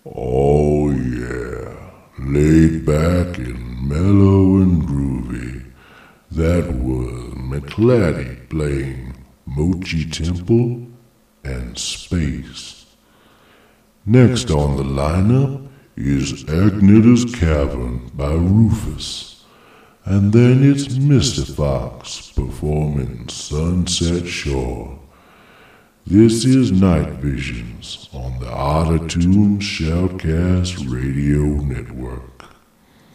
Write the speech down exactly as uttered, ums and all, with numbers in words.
Oh yeah, laid back and mellow and groovy. That was McClatty playing Mochi Temple and Space. Next on the lineup is Agnita's Cavern by Rufus. And then it's Mister Fox performing Sunset Shore. This is Night Visions on the Otter Tune Shoutcast Radio Network.